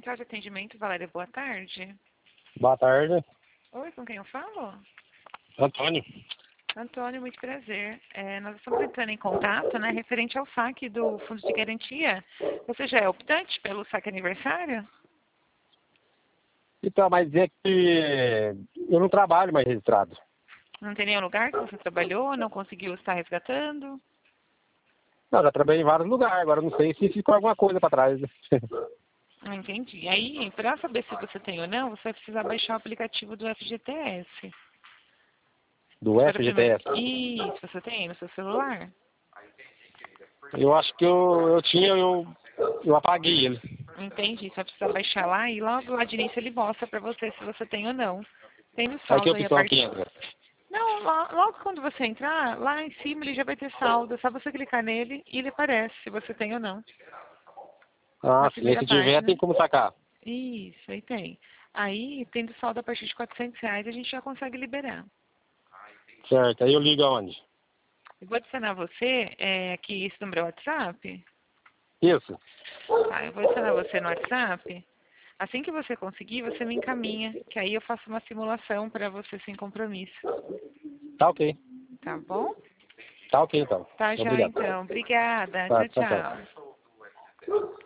Central de Atendimento, Valéria, boa tarde. Boa tarde, Oi, com quem eu falo? Antônio. Antônio, muito prazer. Nós estamos entrando em contato, né, referente ao saque do Fundo de Garantia. Você já é optante pelo saque aniversário? Então, mas é que eu não trabalho mais registrado. Não tem nenhum lugar que você trabalhou, não conseguiu estar resgatando? Não, já trabalhei em vários lugares, agora não sei se ficou alguma coisa para trás. Não entendi. Aí, para saber se você tem ou não, você vai precisar baixar o aplicativo do FGTS. Do FGTS. Isso, você tem no seu celular? Eu acho que eu tinha, eu apaguei ele. Entendi. Você vai precisar baixar lá e logo lá de início ele mostra para você se você tem ou não. Tem no Aí que saldo aí a opção que parte. entra? Não, logo quando você entrar, lá em cima ele já vai ter saldo. É só você clicar nele e ele aparece se você tem ou não. Na Ah, sim, primeira se tiver página. tem como sacar. Isso, aí tem. Aí, tendo saldo a partir de R$ 400, a gente já consegue liberar. Certo, aí eu ligo aonde? Eu vou adicionar você, aqui, esse número é WhatsApp. Isso. Tá, eu vou adicionar você no WhatsApp. Assim que você conseguir, você me encaminha, que aí eu faço uma simulação para você sem compromisso. Tá ok. Tá bom? Tá ok então. Tá já Obrigado. então. Obrigada. Tá, Tchau, tchau, tchau. tchau.